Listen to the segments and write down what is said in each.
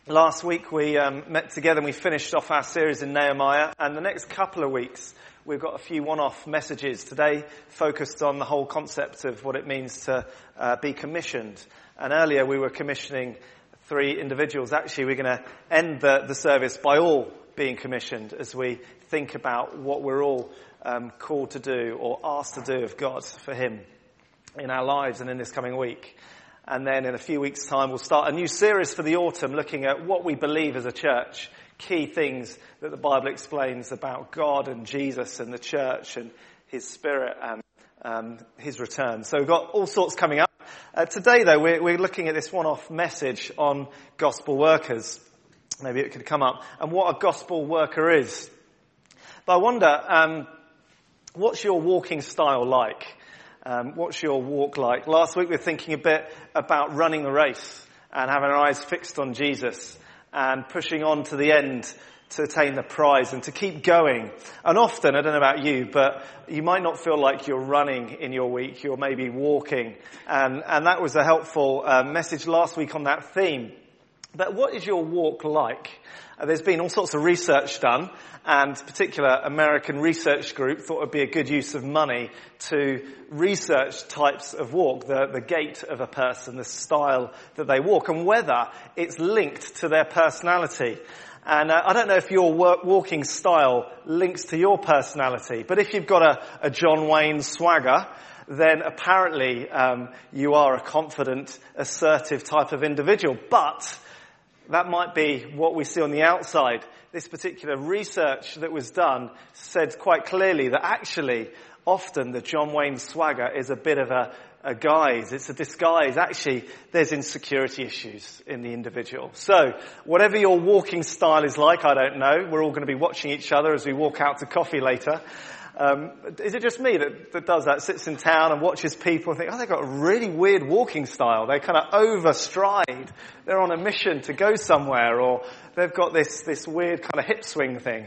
Last week we met together and we finished off our series in Nehemiah, and the next couple of weeks we've got a few one-off messages. Today focused on the whole concept of what it means to be commissioned. And earlier we were commissioning 3 individuals. Actually, we're going to end the service by all being commissioned as we think about what we're all called to do or asked to do of God for Him in our lives and in this coming week. And then in a few weeks' time, we'll start a new series for the autumn looking at what we believe as a church, key things that the Bible explains about God and Jesus and the church and His Spirit and His return. So we've got all sorts coming up. Today, though, we're looking at this one-off message on gospel workers. Maybe it could come up. And what a gospel worker is. But I wonder, what's your walking style like? What's your walk like? Last week we were thinking a bit about running the race and having our eyes fixed on Jesus and pushing on to the end to attain the prize and to keep going. And often, I don't know about you, but you might not feel like you're running in your week. You're maybe walking. And that was a helpful message last week on that theme. But what is your walk like? There's been all sorts of research done, and a particular American research group thought it would be a good use of money to research types of walk, the gait of a person, the style that they walk, and whether it's linked to their personality. And I don't know if your walking style links to your personality, but if you've got a John Wayne swagger, then apparently you are a confident, assertive type of individual. But that might be what we see on the outside. This particular research that was done said quite clearly that actually often the John Wayne swagger is a bit of a guise. It's a disguise. Actually, there's insecurity issues in the individual. So whatever your walking style is like, I don't know. We're all going to be watching each other as we walk out to coffee later. Is it just me that does that, sits in town and watches people and think, oh, they've got a really weird walking style. They kind of overstride. They're on a mission to go somewhere, or they've got this weird kind of hip swing thing.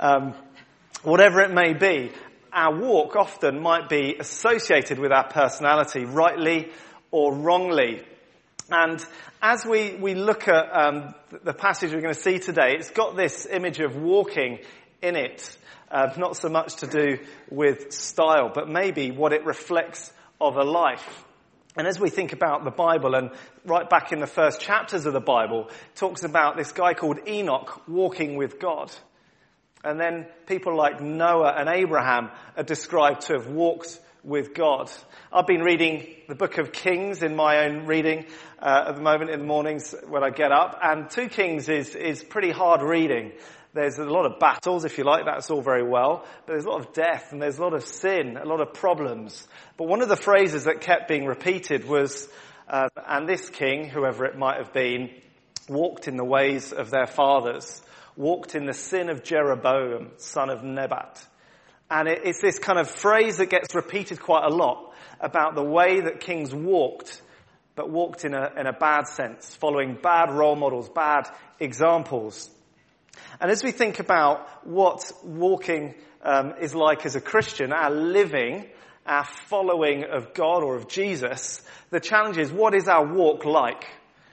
Whatever it may be, our walk often might be associated with our personality, rightly or wrongly. And as we look at the passage we're going to see today, it's got this image of walking in it. Not so much to do with style, but maybe what it reflects of a life. And as we think about the Bible, and right back in the first chapters of the Bible, it talks about this guy called Enoch walking with God. And then people like Noah and Abraham are described to have walked with God. I've been reading the book of Kings in my own reading at the moment in the mornings when I get up. And 2 Kings is pretty hard reading. There's a lot of battles, if you like, that's all very well, but there's a lot of death and there's a lot of sin, a lot of problems. But one of the phrases that kept being repeated was, and this king, whoever it might have been, walked in the ways of their fathers, walked in the sin of Jeroboam, son of Nebat. And it's this kind of phrase that gets repeated quite a lot about the way that kings walked, but walked in a bad sense, following bad role models, bad examples. And as we think about what walking is like as a Christian, our living, our following of God or of Jesus, the challenge is, what is our walk like?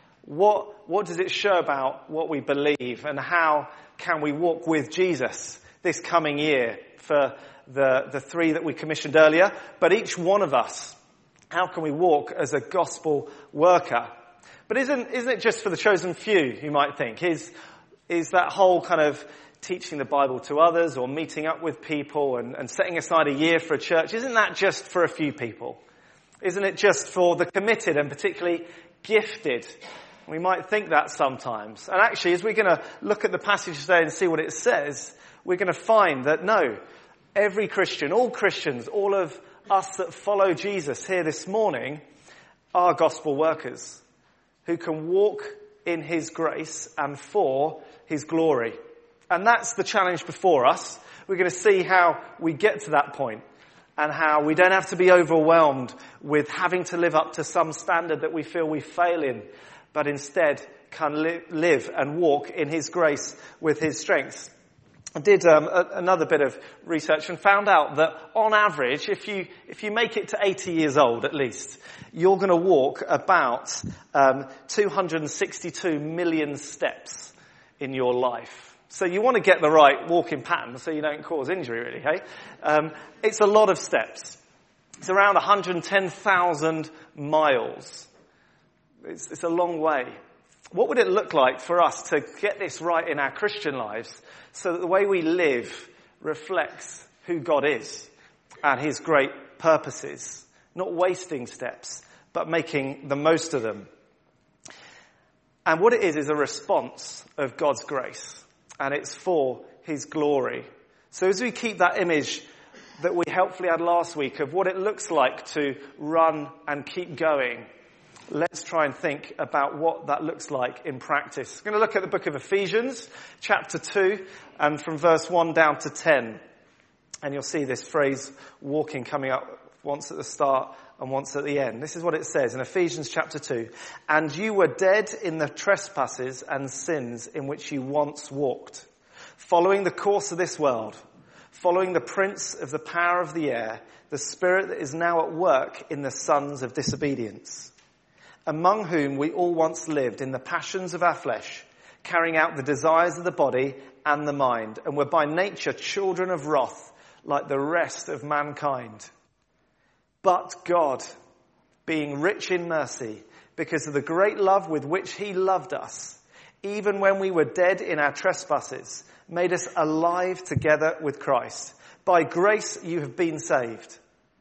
What does it show about what we believe, and how can we walk with Jesus this coming year for the 3 that we commissioned earlier? But each one of us, how can we walk as a gospel worker? But isn't it just for the chosen few, you might think? Is that whole kind of teaching the Bible to others or meeting up with people and setting aside a year for a church, isn't that just for a few people? Isn't it just for the committed and particularly gifted? We might think that sometimes. And actually, as we're going to look at the passage today and see what it says, we're going to find that no, every Christian, all Christians, all of us that follow Jesus here this morning are gospel workers who can walk in His grace and for His glory. And that's the challenge before us. We're going to see how we get to that point and how we don't have to be overwhelmed with having to live up to some standard that we feel we fail in, but instead can live and walk in His grace with His strength. I did another bit of research and found out that on average, if you make it to 80 years old at least, you're going to walk about 262 million steps in your life. So you want to get the right walking pattern so you don't cause injury, really, hey? It's a lot of steps. It's around 110,000 miles. It's a long way. What would it look like for us to get this right in our Christian lives so that the way we live reflects who God is and his great purposes? Not wasting steps, but making the most of them. And what it is a response of God's grace. And it's for his glory. So as we keep that image that we helpfully had last week of what it looks like to run and keep going, let's try and think about what that looks like in practice. We're going to look at the book of Ephesians, chapter 2, and from verse 1 down to 10. And you'll see this phrase, walking, coming up once at the start and once at the end. This is what it says in Ephesians chapter 2. And you were dead in the trespasses and sins in which you once walked, following the course of this world, following the prince of the power of the air, the spirit that is now at work in the sons of disobedience, among whom we all once lived in the passions of our flesh, carrying out the desires of the body and the mind, and were by nature children of wrath, like the rest of mankind. But God, being rich in mercy, because of the great love with which he loved us, even when we were dead in our trespasses, made us alive together with Christ. By grace you have been saved,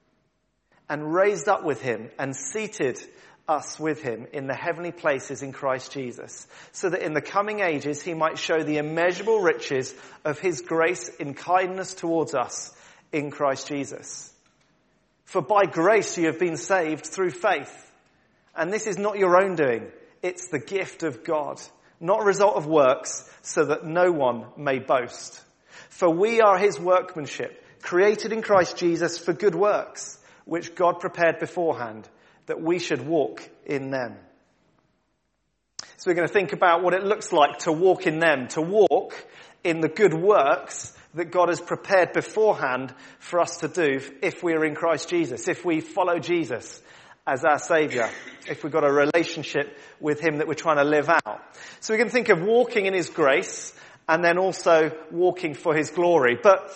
and raised up with him, and seated us with him in the heavenly places in Christ Jesus, so that in the coming ages he might show the immeasurable riches of his grace in kindness towards us in Christ Jesus. For by grace you have been saved through faith. And this is not your own doing. It's the gift of God, not a result of works, so that no one may boast. For we are his workmanship, created in Christ Jesus for good works, which God prepared beforehand, that we should walk in them. So we're going to think about what it looks like to walk in them, to walk in the good works that God has prepared beforehand for us to do if we are in Christ Jesus, if we follow Jesus as our Saviour, if we've got a relationship with him that we're trying to live out. So we can think of walking in his grace and then also walking for his glory. But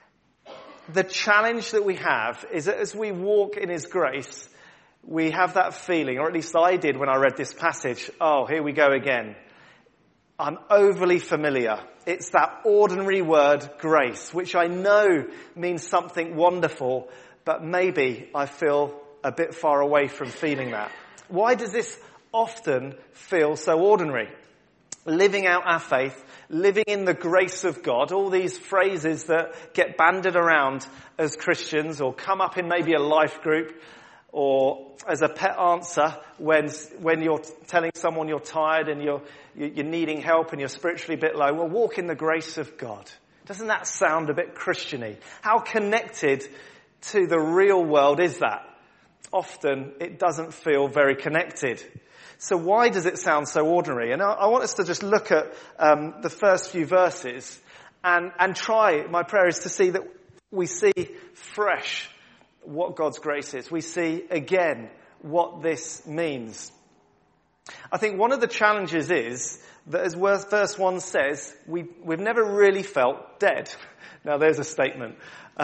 the challenge that we have is that as we walk in his grace, we have that feeling, or at least I did when I read this passage, oh, here we go again. I'm overly familiar. It's that ordinary word, grace, which I know means something wonderful, but maybe I feel a bit far away from feeling that. Why does this often feel so ordinary? Living out our faith, living in the grace of God, all these phrases that get bandied around as Christians or come up in maybe a life group, or as a pet answer when you're telling someone you're tired and you're needing help and you're spiritually a bit low. Well, walk in the grace of God. Doesn't that sound a bit Christian-y? How connected to the real world is that? Often it doesn't feel very connected. So why does it sound so ordinary? And I want us to just look at the first few verses and try, my prayer is to see that we see fresh what God's grace is. We see again what this means. I think one of the challenges is that, as verse 1 says, we've never really felt dead. Now there's a statement.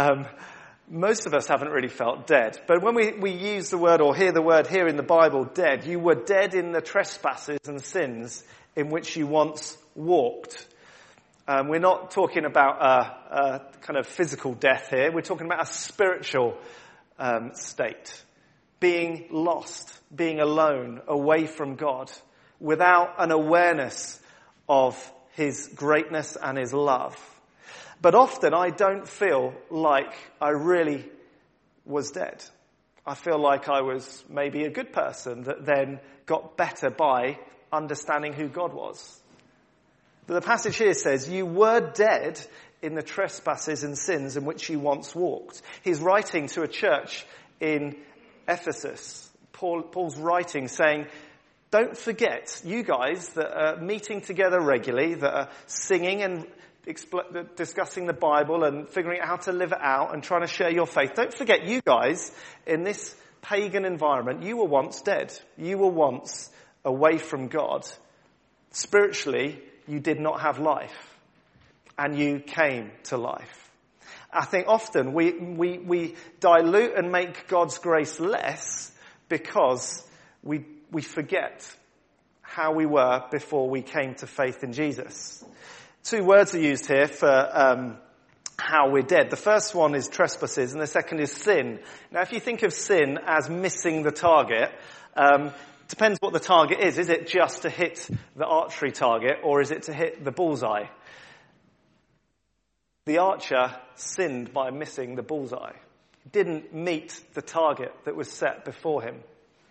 Most of us haven't really felt dead. But when we use the word or hear the word here in the Bible, dead, you were dead in the trespasses and sins in which you once walked. We're not talking about a kind of physical death here. We're talking about a spiritual state. Being lost, being alone, away from God, without an awareness of his greatness and his love. But often I don't feel like I really was dead. I feel like I was maybe a good person that then got better by understanding who God was. But the passage here says, you were dead in the trespasses and sins in which you once walked. He's writing to a church in Ephesus. Paul's writing saying, don't forget, you guys that are meeting together regularly, that are singing and discussing the Bible and figuring out how to live it out and trying to share your faith. Don't forget, you guys, in this pagan environment, you were once dead. You were once away from God. Spiritually, you did not have life. And you came to life. I think often we dilute and make God's grace less because we forget how we were before we came to faith in Jesus. 2 words are used here for how we're dead. The first one is trespasses and the second is sin. Now, if you think of sin as missing the target, depends what the target is. Is it just to hit the archery target or is it to hit the bullseye? The archer sinned by missing the bullseye. He didn't meet the target that was set before him.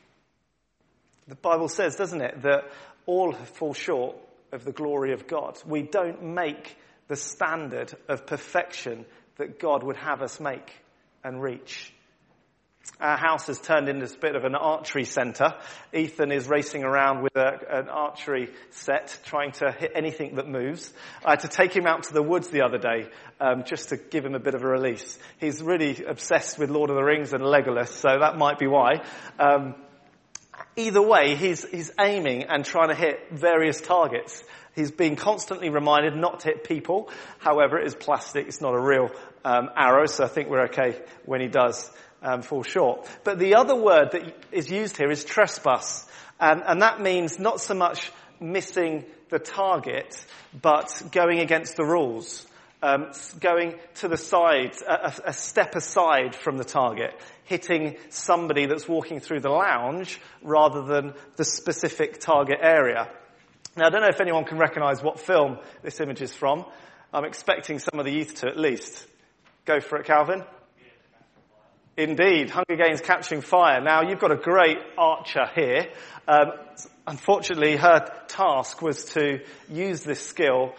The Bible says, doesn't it, that all fall short of the glory of God. We don't make the standard of perfection that God would have us make and reach. Our house has turned into a bit of an archery centre. Ethan is racing around with an archery set, trying to hit anything that moves. I had to take him out to the woods the other day, just to give him a bit of a release. He's really obsessed with Lord of the Rings and Legolas, so that might be why. Either way, he's aiming and trying to hit various targets. He's being constantly reminded not to hit people. However, it is plastic. It's not a real arrow, so I think we're okay when he does fall short. But the other word that is used here is trespass. And that means not so much missing the target, but going against the rules. Going to the side, a step aside from the target, hitting somebody that's walking through the lounge rather than the specific target area. Now, I don't know if anyone can recognise what film this image is from. I'm expecting some of the youth to at least. Go for it, Calvin. Indeed, Hunger Games Catching Fire. Now, you've got a great archer here. Unfortunately, her task was to use this skill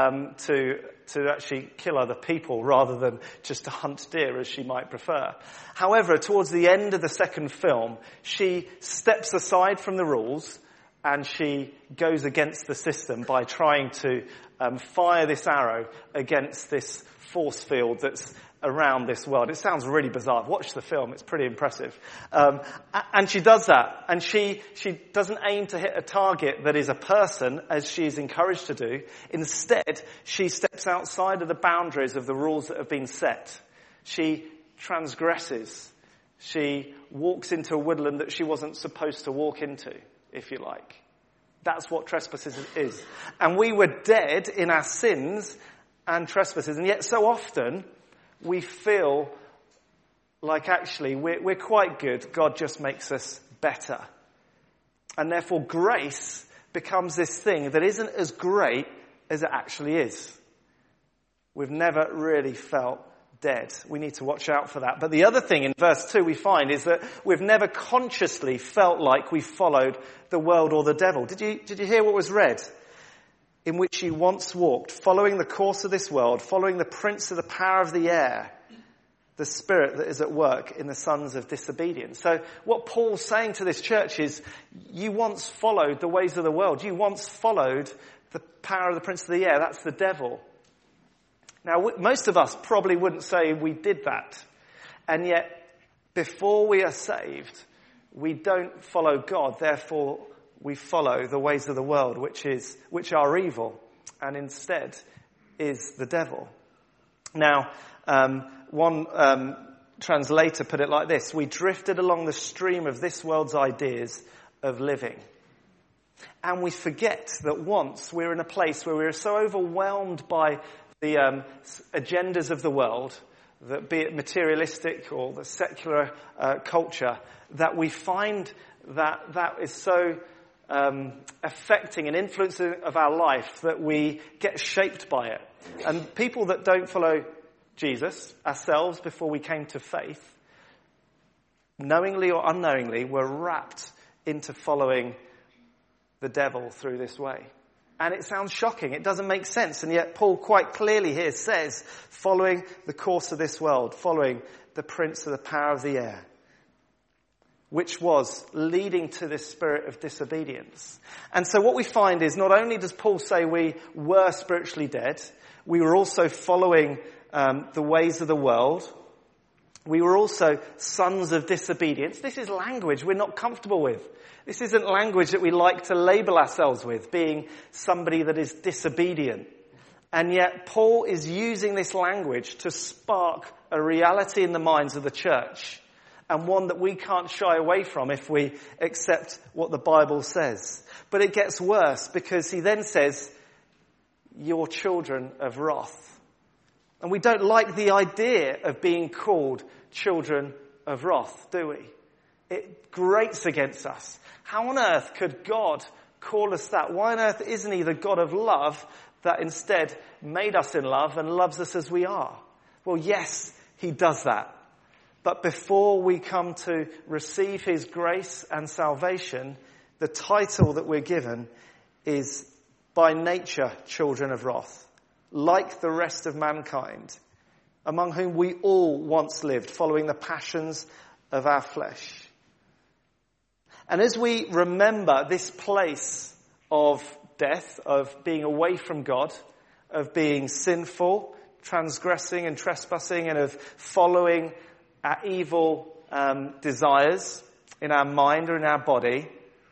to actually kill other people rather than just to hunt deer as she might prefer. However, towards the end of the second film, she steps aside from the rules and she goes against the system by trying to fire this arrow against this force field that's around this world. It sounds really bizarre. Watch the film. It's pretty impressive. And she does that. And she doesn't aim to hit a target that is a person, as she is encouraged to do. Instead, she steps outside of the boundaries of the rules that have been set. She transgresses. She walks into a woodland that she wasn't supposed to walk into, if you like. That's what trespasses is. And we were dead in our sins and trespasses. And yet so often we feel like actually we're quite good. God just makes us better. And therefore grace becomes this thing that isn't as great as it actually is. We've never really felt dead. We need to watch out for that. But the other thing in verse 2 we find is that we've never consciously felt like we followed the world or the devil. Did you hear what was read? In which you once walked, following the course of this world, following the prince of the power of the air, the spirit that is at work in the sons of disobedience. So what Paul's saying to this church is, you once followed the ways of the world. You once followed the power of the prince of the air. That's the devil. Now, most of us probably wouldn't say we did that. And yet, before we are saved, we don't follow God. Therefore, we follow the ways of the world, which are evil, and instead is the devil. Now, one translator put it like this: we drifted along the stream of this world's ideas of living. And we forget that once we're in a place where we're so overwhelmed by the agendas of the world, that be it materialistic or the secular culture, that we find that is so affecting and influencing of our life that we get shaped by it. And people that don't follow Jesus, ourselves, before we came to faith, knowingly or unknowingly, were wrapped into following the devil through this way. And it sounds shocking. It doesn't make sense. And yet Paul quite clearly here says, following the course of this world, following the prince of the power of the air. which was leading to this spirit of disobedience. And so what we find is not only does Paul say we were spiritually dead, we were also following the ways of the world. We were also sons of disobedience. This is language we're not comfortable with. This isn't language that we like to label ourselves with, being somebody that is disobedient. And yet Paul is using this language to spark a reality in the minds of the church, and one that we can't shy away from if we accept what the Bible says. But it gets worse, because he then says, you're children of wrath. And we don't like the idea of being called children of wrath, do we? It grates against us. How on earth could God call us that? Why on earth isn't he the God of love that instead made us in love and loves us as we are? Well, yes, he does that. But before we come to receive his grace and salvation, the title that we're given is by nature children of wrath, like the rest of mankind, among whom we all once lived, following the passions of our flesh. And as we remember this place of death, of being away from God, of being sinful, transgressing and trespassing, and of following our evil desires in our mind or in our body,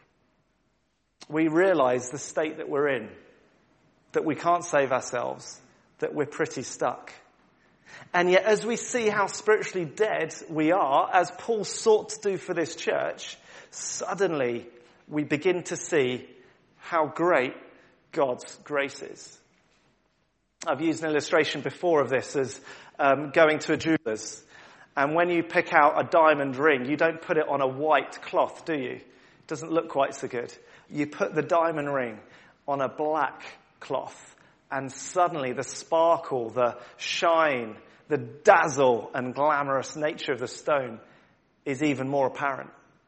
we realize the state that we're in, that we can't save ourselves, that we're pretty stuck. And yet as we see how spiritually dead we are, as Paul sought to do for this church, suddenly we begin to see how great God's grace is. I've used an illustration before of this as going to a jeweler's. And when you pick out a diamond ring, you don't put it on a white cloth, do you? It doesn't look quite so good. You put the diamond ring on a black cloth, and suddenly the sparkle, the shine, the dazzle and glamorous nature of the stone is even more apparent.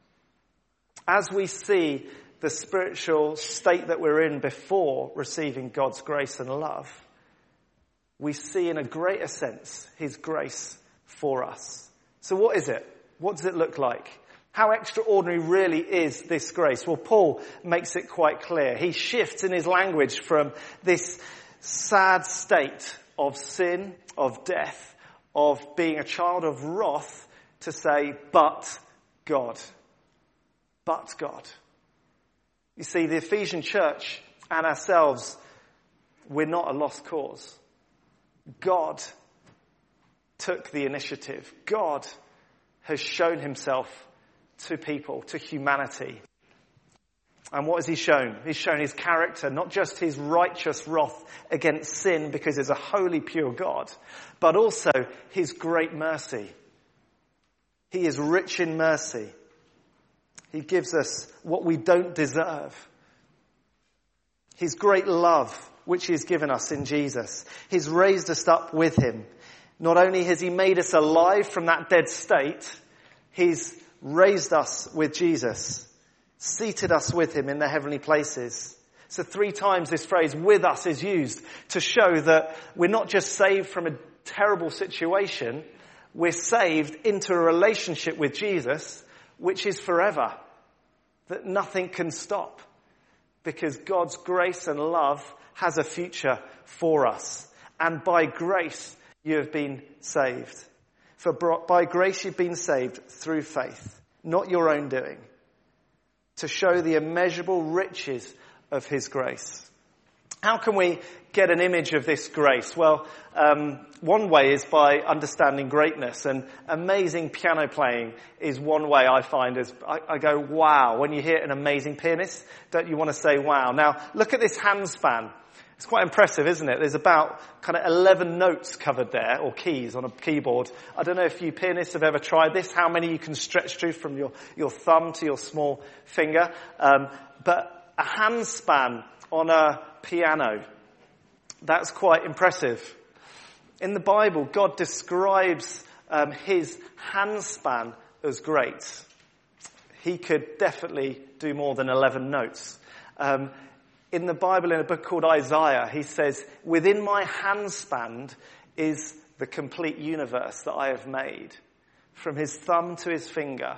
As we see the spiritual state that we're in before receiving God's grace and love, we see in a greater sense his grace for us. So what is it? What does it look like? How extraordinary really is this grace? Well, Paul makes it quite clear. He shifts in his language from this sad state of sin, of death, of being a child of wrath, to say, but God. But God. You see, the Ephesian church and ourselves, we're not a lost cause. God took the initiative. God has shown himself to people, to humanity. And what has he shown? He's shown his character, not just his righteous wrath against sin because he's a holy, pure God, but also his great mercy. He is rich in mercy. He gives us what we don't deserve. His great love, which he has given us in Jesus. He's raised us up with him. Not only has he made us alive from that dead state, he's raised us with Jesus, seated us with him in the heavenly places. So 3 times this phrase, with us, is used to show that we're not just saved from a terrible situation, we're saved into a relationship with Jesus, which is forever, that nothing can stop, because God's grace and love has a future for us. And by grace, you have been saved. For by grace you've been saved through faith, not your own doing, to show the immeasurable riches of his grace. How can we get an image of this grace? Well, one way is by understanding greatness, and amazing piano playing is one way I find. As I go, wow. When you hear an amazing pianist, don't you want to say wow? Now, look at this handspan. It's quite impressive, isn't it? There's about kind of 11 notes covered there, or keys on a keyboard. I don't know if you pianists have ever tried this, how many you can stretch through from your thumb to your small finger. But a handspan on a piano, that's quite impressive. In the Bible, God describes his handspan as great. He could definitely do more than 11 notes. In the Bible, in a book called Isaiah, he says, within my handspan is the complete universe that I have made. From his thumb to his finger,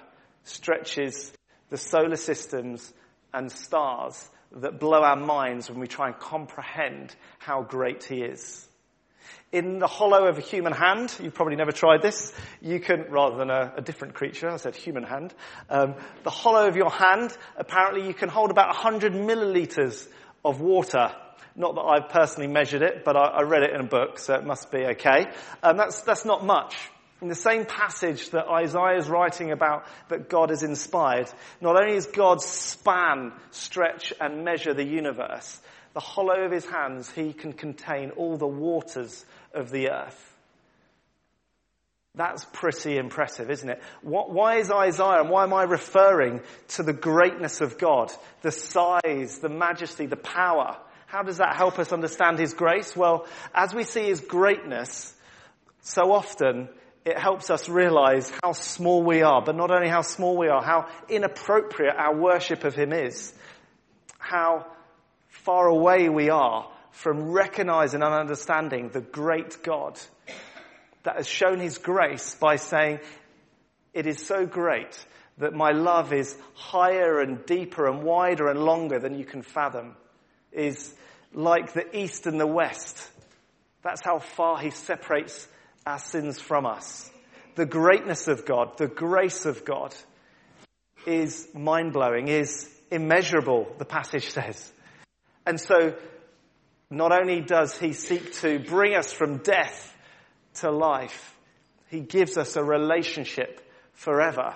stretches the solar systems and stars that blow our minds when we try and comprehend how great he is. In the hollow of a human hand, you've probably never tried this, you can, rather than a different creature, I said human hand, the hollow of your hand, apparently you can hold about 100 milliliters of water. Not that I've personally measured it, but I read it in a book, so it must be okay. That's not much. In the same passage that Isaiah is writing about that God has inspired, not only does God span, stretch and measure the universe, the hollow of his hands, he can contain all the waters of the earth. That's pretty impressive, isn't it? Why is Isaiah, and why am I referring to the greatness of God, the size, the majesty, the power? How does that help us understand his grace? Well, as we see his greatness, so often it helps us realize how small we are, but not only how small we are, how inappropriate our worship of him is, how far away we are from recognizing and understanding the great God that has shown his grace by saying, it is so great that my love is higher and deeper and wider and longer than you can fathom, is like the east and the west. That's how far he separates our sins from us. The greatness of God, the grace of God is mind-blowing, is immeasurable, the passage says. And so, not only does he seek to bring us from death to life, he gives us a relationship forever.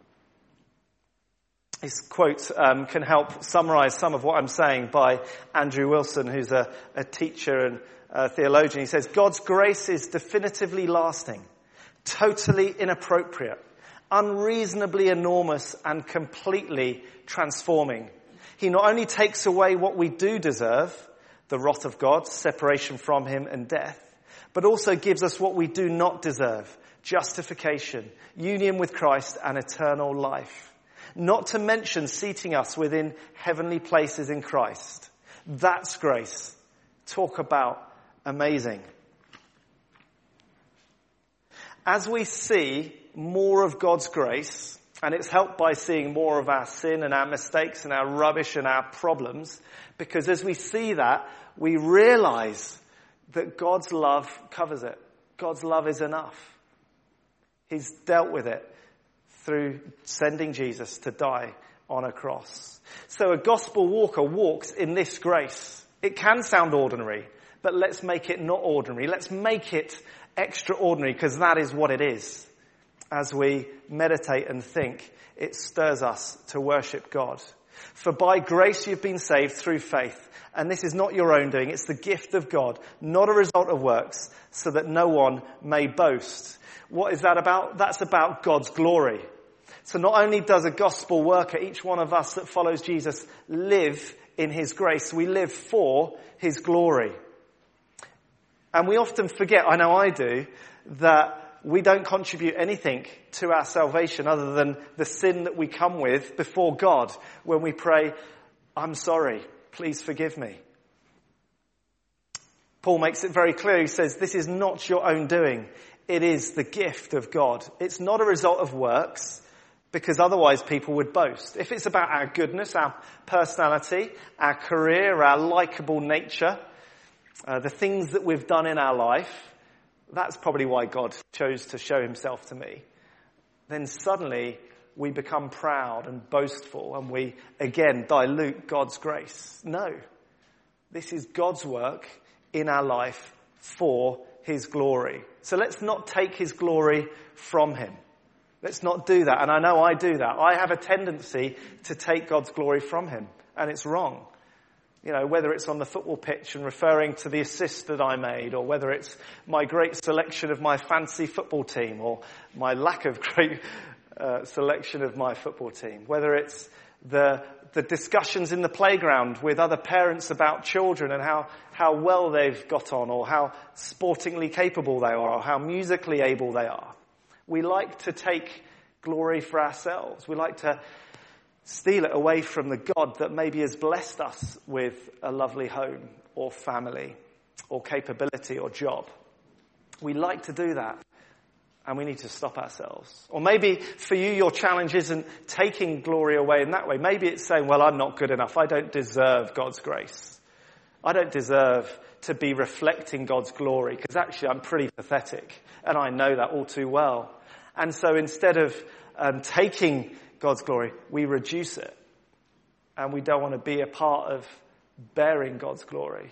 This quote can help summarize some of what I'm saying by Andrew Wilson, who's a teacher and a theologian. He says, God's grace is definitively lasting, totally inappropriate, unreasonably enormous, and completely transforming. He not only takes away what we do deserve, the wrath of God, separation from him and death, but also gives us what we do not deserve, justification, union with Christ, and eternal life. Not to mention seating us within heavenly places in Christ. That's grace. Talk about amazing. As we see more of God's grace, and it's helped by seeing more of our sin and our mistakes and our rubbish and our problems, because as we see that, we realize that God's love covers it. God's love is enough. He's dealt with it through sending Jesus to die on a cross. So a gospel walker walks in this grace. It can sound ordinary, but let's make it not ordinary. Let's make it extraordinary, because that is what it is. As we meditate and think, it stirs us to worship God. For by grace you've been saved through faith. And this is not your own doing, it's the gift of God, not a result of works, so that no one may boast. What is that about? That's about God's glory. So not only does a gospel worker, each one of us that follows Jesus, live in his grace, we live for his glory. And we often forget, I know I do, that we don't contribute anything to our salvation other than the sin that we come with before God when we pray, I'm sorry, please forgive me. Paul makes it very clear. He says, this is not your own doing. It is the gift of God. It's not a result of works, because otherwise people would boast. If it's about our goodness, our personality, our career, our likable nature, the things that we've done in our life, that's probably why God chose to show himself to me. Then suddenly we become proud and boastful and we again dilute God's grace. No, this is God's work in our life for his glory. So let's not take his glory from him. Let's not do that. And I know I do that. I have a tendency to take God's glory from him, and it's wrong. You know, whether it's on the football pitch and referring to the assist that I made, or whether it's my great selection of my fancy football team, or my lack of great selection of my football team, whether it's the discussions in the playground with other parents about children and how well they've got on, or how sportingly capable they are, or how musically able they are. We like to take glory for ourselves. We like to steal it away from the God that maybe has blessed us with a lovely home or family or capability or job. We like to do that. And we need to stop ourselves. Or maybe for you, your challenge isn't taking glory away in that way. Maybe it's saying, well, I'm not good enough. I don't deserve God's grace. I don't deserve to be reflecting God's glory, because actually I'm pretty pathetic. And I know that all too well. And so instead of taking God's glory, we reduce it. And we don't want to be a part of bearing God's glory.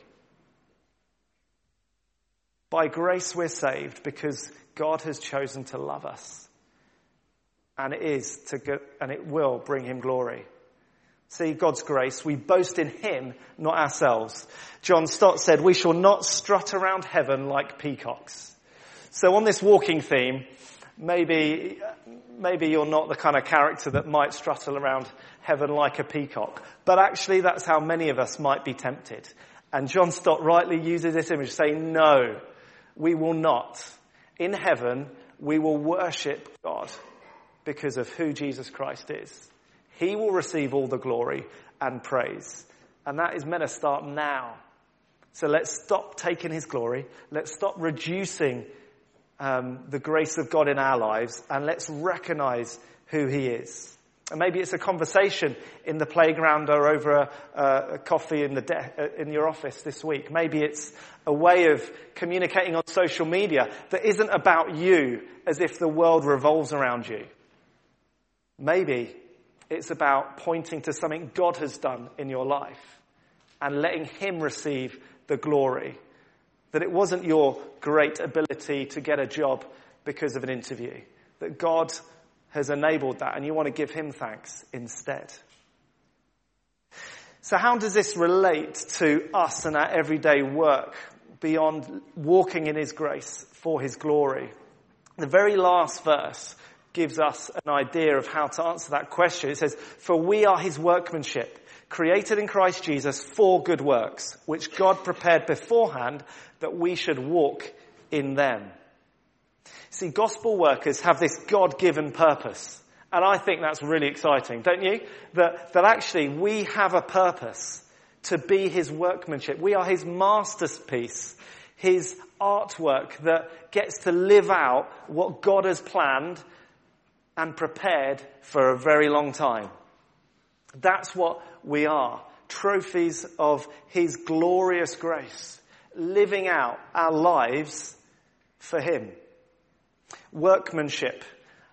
By grace we're saved because God has chosen to love us. And it will bring him glory. See, God's grace, we boast in him, not ourselves. John Stott said, we shall not strut around heaven like peacocks. So on this walking theme, maybe you're not the kind of character that might strut around heaven like a peacock. But actually that's how many of us might be tempted. And John Stott rightly uses this image, saying, no, we will not. In heaven, we will worship God because of who Jesus Christ is. He will receive all the glory and praise. And that is meant to start now. So let's stop taking his glory. Let's stop reducing the grace of God in our lives. And let's recognize who he is. And maybe it's a conversation in the playground or over a coffee in your office this week. Maybe it's a way of communicating on social media that isn't about you as if the world revolves around you. Maybe it's about pointing to something God has done in your life and letting him receive the glory. That it wasn't your great ability to get a job because of an interview. That God has enabled that and you want to give him thanks instead. So how does this relate to us and our everyday work beyond walking in his grace for his glory? The very last verse gives us an idea of how to answer that question. It says, for we are his workmanship, created in Christ Jesus for good works, which God prepared beforehand that we should walk in them. See, gospel workers have this God-given purpose. And I think that's really exciting, don't you? That actually we have a purpose to be his workmanship. We are his masterpiece, his artwork that gets to live out what God has planned and prepared for a very long time. That's what we are. Trophies of his glorious grace. Living out our lives for him. Workmanship.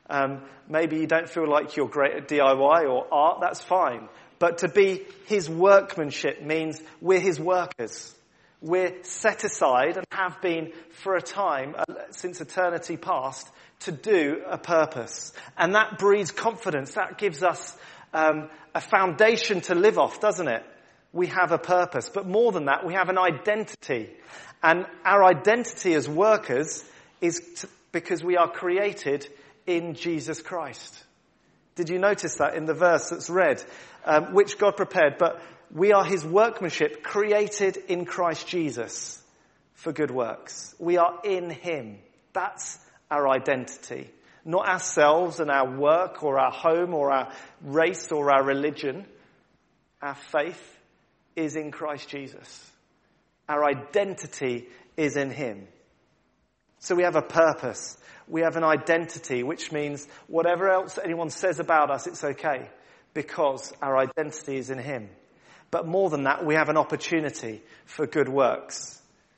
Maybe you don't feel like you're great at DIY or art, that's fine. But to be his workmanship means we're his workers. We're set aside and have been for a time, since eternity past, to do a purpose. And that breeds confidence. That gives us a foundation to live off, doesn't it? We have a purpose. But more than that, we have an identity. And our identity as workers is because we are created in Jesus Christ. Did you notice that in the verse that's read? Which God prepared, but we are his workmanship created in Christ Jesus for good works. We are in him. That's our identity. Not ourselves and our work or our home or our race or our religion. Our faith is in Christ Jesus. Our identity is in him. So we have a purpose. We have an identity, which means whatever else anyone says about us, it's okay, because our identity is in him. But more than that, we have an opportunity for good works,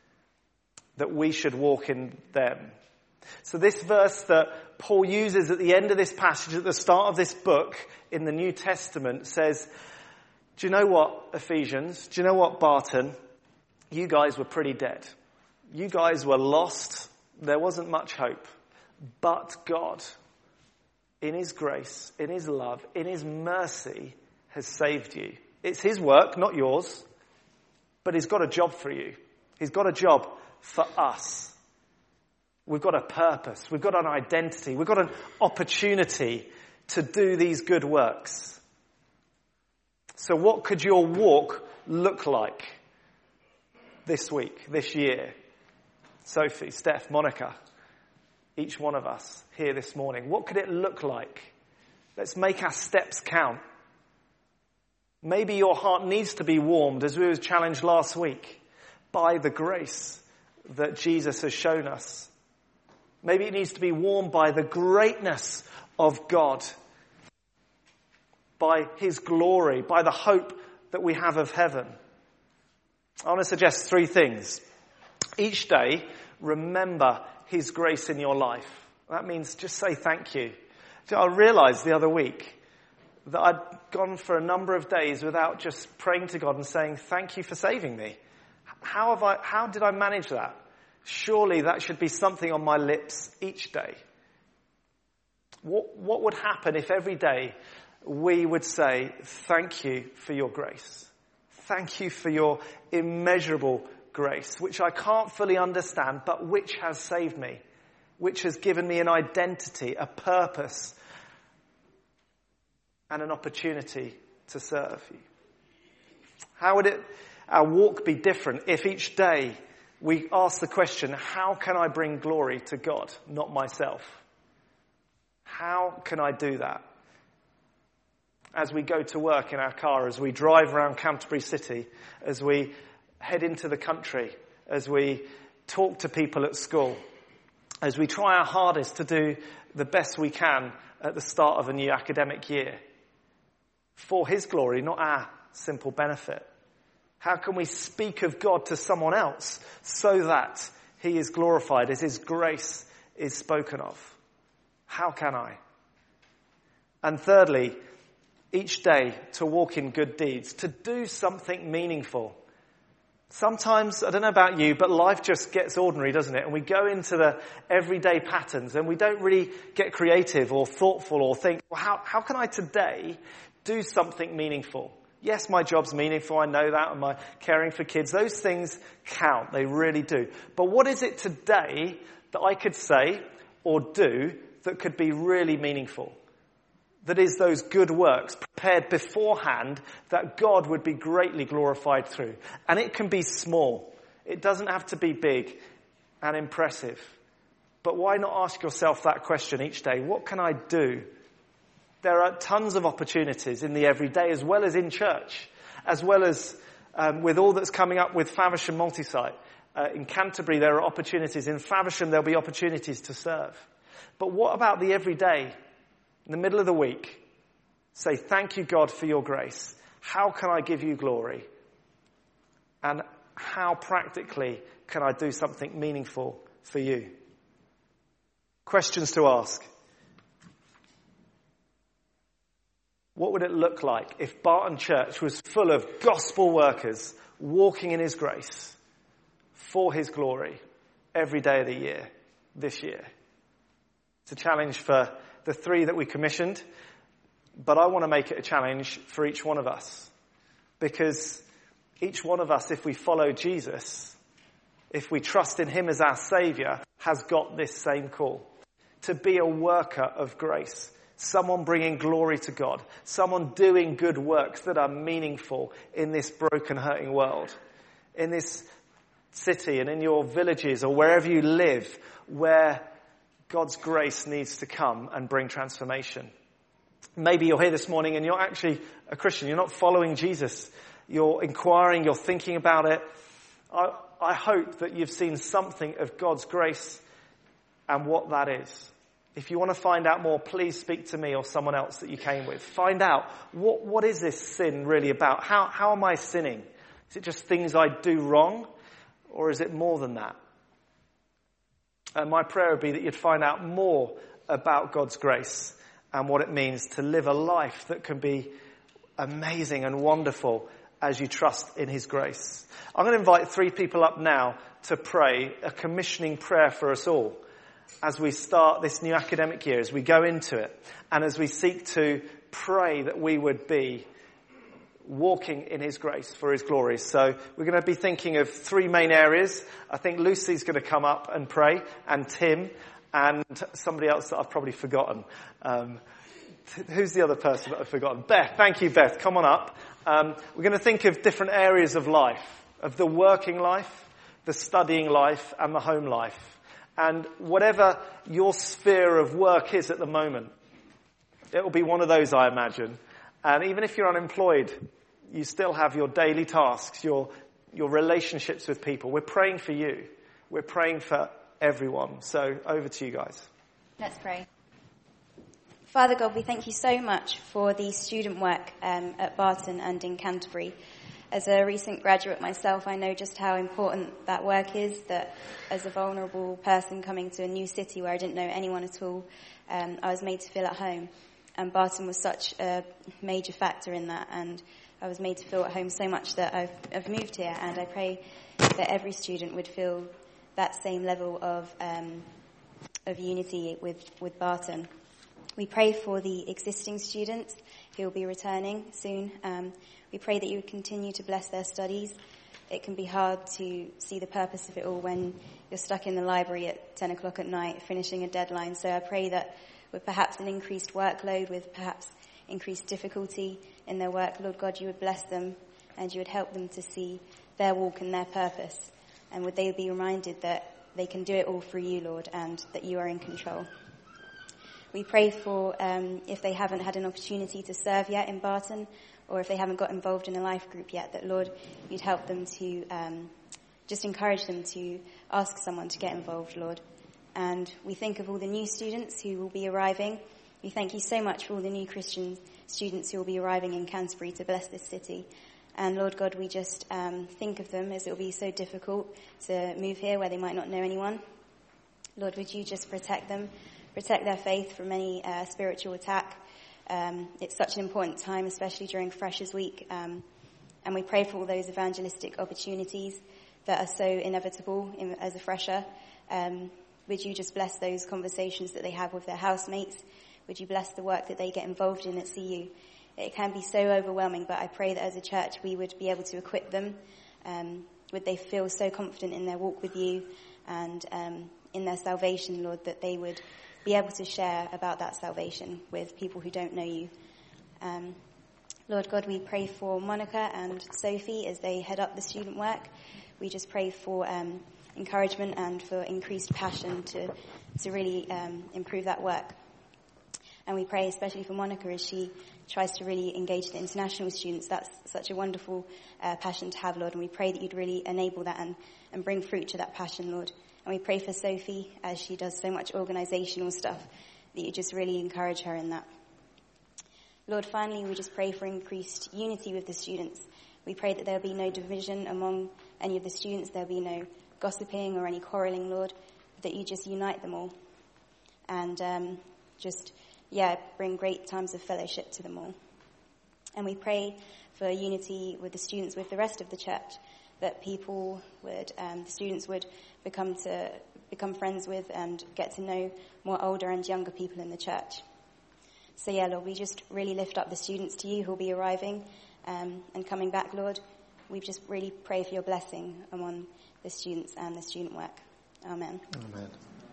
that we should walk in them. So this verse that Paul uses at the end of this passage, at the start of this book in the New Testament, says, do you know what, Ephesians? Do you know what, Barton? You guys were pretty dead. You guys were lost. There wasn't much hope. But God, in his grace, in his love, in his mercy, has saved you. It's his work, not yours. But he's got a job for you. He's got a job for us. We've got a purpose. We've got an identity. We've got an opportunity to do these good works. So what could your walk look like this week, this year? Sophie, Steph, Monica, each one of us here this morning. What could it look like? Let's make our steps count. Maybe your heart needs to be warmed, as we were challenged last week, by the grace that Jesus has shown us. Maybe it needs to be warmed by the greatness of God, by his glory, by the hope that we have of heaven. I want to suggest 3 things. Each day, remember his grace in your life. That means just say thank you. I realized the other week that I'd gone for a number of days without just praying to God and saying, thank you for saving me. How did I manage that? Surely that should be something on my lips each day. What would happen if every day we would say, thank you for your grace. Thank you for your immeasurable grace, which I can't fully understand, but which has saved me, which has given me an identity, a purpose, and an opportunity to serve you. How would our walk be different if each day we ask the question, how can I bring glory to God, not myself? How can I do that? As we go to work in our car, as we drive around Canterbury City, as we head into the country, as we talk to people at school, as we try our hardest to do the best we can at the start of a new academic year. For his glory, not our simple benefit. How can we speak of God to someone else so that he is glorified as his grace is spoken of? How can I? And thirdly, each day to walk in good deeds, to do something meaningful. Sometimes, I don't know about you, but life just gets ordinary, doesn't it? And we go into the everyday patterns and we don't really get creative or thoughtful or think, well, how can I today do something meaningful? Yes, my job's meaningful, I know that, and my caring for kids, those things count, they really do. But what is it today that I could say or do that could be really meaningful? That is those good works prepared beforehand that God would be greatly glorified through. And it can be small. It doesn't have to be big and impressive. But why not ask yourself that question each day? What can I do? There are tons of opportunities in the everyday as well as in church, as well as with all that's coming up with Faversham Multisite. In Canterbury there are opportunities. In Faversham there'll be opportunities to serve. But what about the everyday? In the middle of the week, say, thank you, God, for your grace. How can I give you glory? And how practically can I do something meaningful for you? Questions to ask. What would it look like if Barton Church was full of gospel workers walking in his grace for his glory every day of the year, this year? It's a challenge for the 3 that we commissioned, but I want to make it a challenge for each one of us. Because each one of us, if we follow Jesus, if we trust in him as our Saviour, has got this same call. To be a worker of grace. Someone bringing glory to God. Someone doing good works that are meaningful in this broken, hurting world. In this city and in your villages or wherever you live, where God's grace needs to come and bring transformation. Maybe you're here this morning and you're actually a Christian. You're not following Jesus. You're inquiring, you're thinking about it. I hope that you've seen something of God's grace and what that is. If you want to find out more, please speak to me or someone else that you came with. Find out, what is this sin really about? How am I sinning? Is it just things I do wrong? Or is it more than that? And my prayer would be that you'd find out more about God's grace and what it means to live a life that can be amazing and wonderful as you trust in his grace. I'm going to invite 3 people up now to pray a commissioning prayer for us all as we start this new academic year, as we go into it, and as we seek to pray that we would be walking in his grace for his glory. So we're going to be thinking of 3 main areas. I think Lucy's going to come up and pray, and Tim, and somebody else that I've probably forgotten. Who's the other person that I've forgotten? Beth. Thank you, Beth. Come on up. We're going to think of different areas of life, of the working life, the studying life, and the home life. And whatever your sphere of work is at the moment, it will be one of those, I imagine. And even if you're unemployed, you still have your daily tasks, your relationships with people. We're praying for you. We're praying for everyone. So over to you guys. Let's pray. Father God, we thank you so much for the student work at Barton and in Canterbury. As a recent graduate myself, I know just how important that work is, that as a vulnerable person coming to a new city where I didn't know anyone at all, I was made to feel at home. And Barton was such a major factor in that, and I was made to feel at home so much that I've moved here, and I pray that every student would feel that same level of unity with Barton. We pray for the existing students who will be returning soon. We pray that you would continue to bless their studies. It can be hard to see the purpose of it all when you're stuck in the library at 10 o'clock at night finishing a deadline. So I pray that with perhaps an increased workload, with perhaps increased difficulty in their work, Lord God, you would bless them and you would help them to see their walk and their purpose. And would they be reminded that they can do it all through you, Lord, and that you are in control. We pray for if they haven't had an opportunity to serve yet in Barton, or if they haven't got involved in a life group yet, that, Lord, you'd help them to just encourage them to ask someone to get involved, Lord. And we think of all the new students who will be arriving. We thank you so much for all the new Christian students who will be arriving in Canterbury to bless this city. And Lord God, we just think of them as it will be so difficult to move here where they might not know anyone. Lord, would you just protect them, protect their faith from any spiritual attack. It's such an important time, especially during Freshers Week. And we pray for all those evangelistic opportunities that are so inevitable as a fresher. Would you just bless those conversations that they have with their housemates? Would you bless the work that they get involved in at CU? It can be so overwhelming, but I pray that as a church we would be able to equip them. Would they feel so confident in their walk with you and in their salvation, Lord, that they would be able to share about that salvation with people who don't know you. Lord God, we pray for Monica and Sophie as they head up the student work. We just pray for encouragement and for increased passion to really improve that work. And we pray especially for Monica as she tries to really engage the international students. That's such a wonderful passion to have, Lord. And we pray that you'd really enable that and bring fruit to that passion, Lord. And we pray for Sophie as she does so much organisational stuff, that you just really encourage her in that. Lord, finally, we just pray for increased unity with the students. We pray that there'll be no division among any of the students. There'll be no gossiping or any quarrelling, Lord, that you just unite them all. And bring great times of fellowship to them all. And we pray for unity with the students, with the rest of the church, that people would, the students would become friends with and get to know more older and younger people in the church. So Lord, we just really lift up the students to you who'll be arriving and coming back, Lord. We just really pray for your blessing among the students and the student work. Amen. Amen.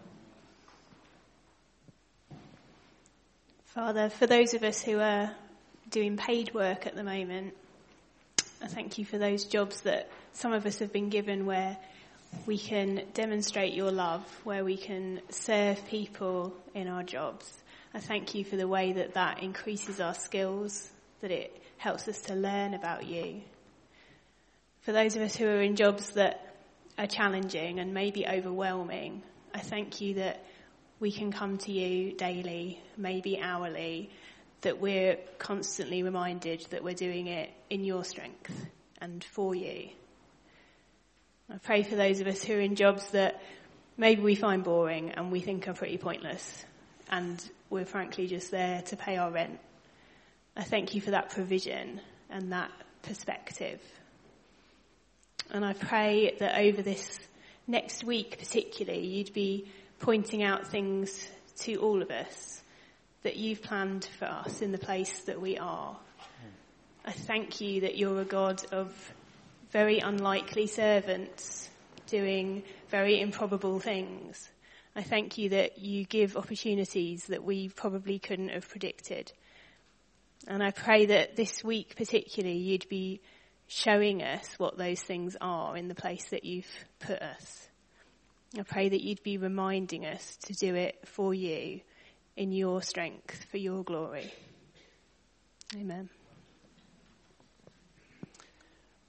Father, for those of us who are doing paid work at the moment, I thank you for those jobs that some of us have been given where we can demonstrate your love, where we can serve people in our jobs. I thank you for the way that increases our skills, that it helps us to learn about you. For those of us who are in jobs that are challenging and maybe overwhelming, I thank you that we can come to you daily, maybe hourly, that we're constantly reminded that we're doing it in your strength and for you. I pray for those of us who are in jobs that maybe we find boring and we think are pretty pointless, and we're frankly just there to pay our rent. I thank you for that provision and that perspective. And I pray that over this next week particularly, you'd be pointing out things to all of us that you've planned for us in the place that we are. I thank you that you're a God of very unlikely servants doing very improbable things. I thank you that you give opportunities that we probably couldn't have predicted. And I pray that this week particularly you'd be showing us what those things are in the place that you've put us. I pray that you'd be reminding us to do it for you, in your strength, for your glory. Amen.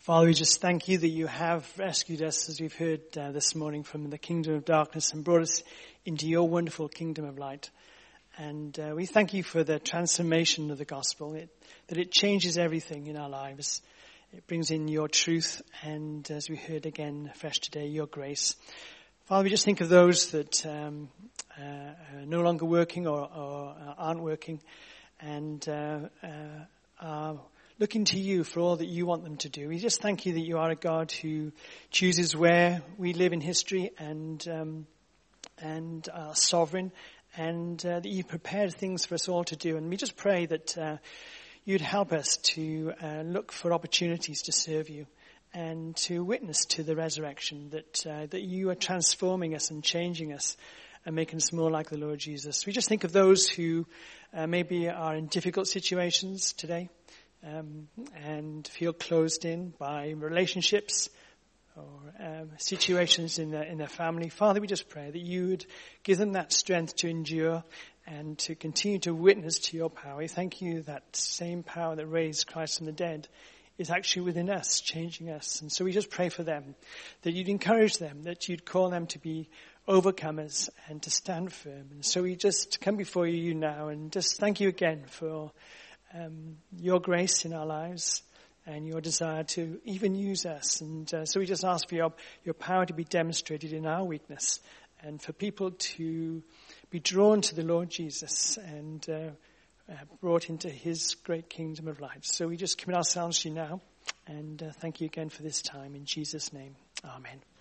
Father, we just thank you that you have rescued us, as we've heard this morning, from the kingdom of darkness and brought us into your wonderful kingdom of light. And we thank you for the transformation of the gospel, that it changes everything in our lives. It brings in your truth and, as we heard again afresh today, your grace. Father, we just think of those that are no longer working or aren't working and are looking to you for all that you want them to do. We just thank you that you are a God who chooses where we live in history and are sovereign, and that you prepared things for us all to do. And we just pray that you'd help us to look for opportunities to serve you and to witness to the resurrection, that you are transforming us and changing us and making us more like the Lord Jesus. We just think of those who maybe are in difficult situations today and feel closed in by relationships or situations in their family. Father, we just pray that you would give them that strength to endure and to continue to witness to your power. We thank you that same power that raised Christ from the dead is actually within us, changing us. And so we just pray for them, that you'd encourage them, that you'd call them to be overcomers and to stand firm. And so we just come before you now and just thank you again for your grace in our lives and your desire to even use us. And so we just ask for your power to be demonstrated in our weakness and for people to be drawn to the Lord Jesus and brought into his great kingdom of light. So we just commit ourselves to you now and thank you again for this time. In Jesus' name, amen.